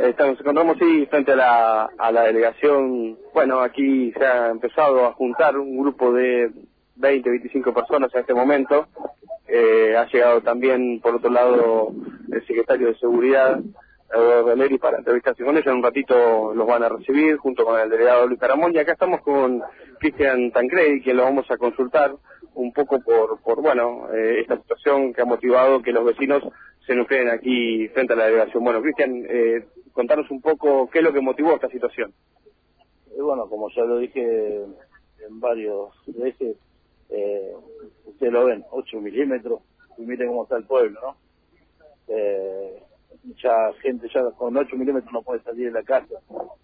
Nos encontramos sí frente a la delegación. Bueno, aquí se ha empezado a juntar un grupo de 20, 25 personas en este momento. Ha llegado también, por otro lado, el secretario de Seguridad, Eduardo Valeri, para entrevistarse con ellos. En un ratito los van a recibir, junto con el delegado Luis Caramón. Y acá estamos con Cristian Tancredi, quien lo vamos a consultar un poco por esta situación que ha motivado que los vecinos se nucleen aquí frente a la delegación. Bueno, Cristian, contanos un poco qué es lo que motivó esta situación. Bueno, como ya lo dije en varios veces, ustedes lo ven, 8 milímetros, y miren cómo está el pueblo, ¿no? Mucha gente ya con 8 milímetros no puede salir de la casa.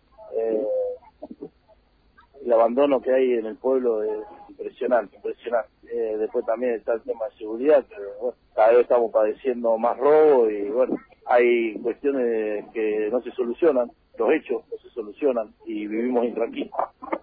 El abandono que hay en el pueblo es impresionante. Después también está el tema de seguridad, pero bueno, cada vez estamos padeciendo más robo y bueno, hay cuestiones que no se solucionan, los hechos no se solucionan y vivimos intranquilos.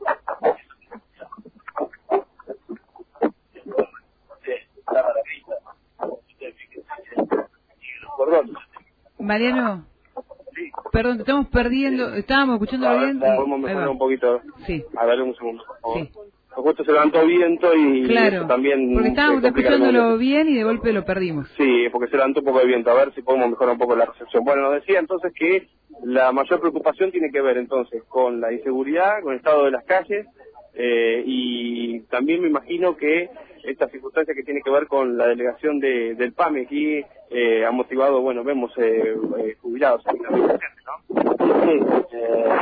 Mariano, Sí. perdón, te estamos perdiendo, estábamos escuchándolo bien. Podemos mejorar un poquito. Sí. A ver, un segundo, por favor. Sí. Justo se levantó viento y Claro, eso también... porque estábamos complica escuchándolo el bien y de golpe lo perdimos. Sí, porque se levantó un poco de viento. A ver si podemos mejorar un poco la recepción. Bueno, nos decía entonces que la mayor preocupación tiene que ver entonces con la inseguridad, con el estado de las calles, y también me imagino que esta circunstancia que tiene que ver con la delegación del PAMI aquí ha motivado, bueno, vemos jubilados aquí también presentes, ¿no? Sí,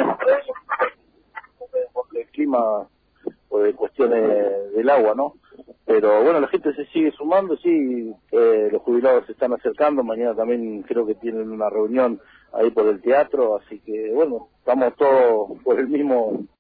por el clima, por cuestiones del agua, ¿no? Pero bueno, la gente se sigue sumando, sí, los jubilados se están acercando, mañana también creo que tienen una reunión ahí por el teatro, así que bueno, estamos todos por el mismo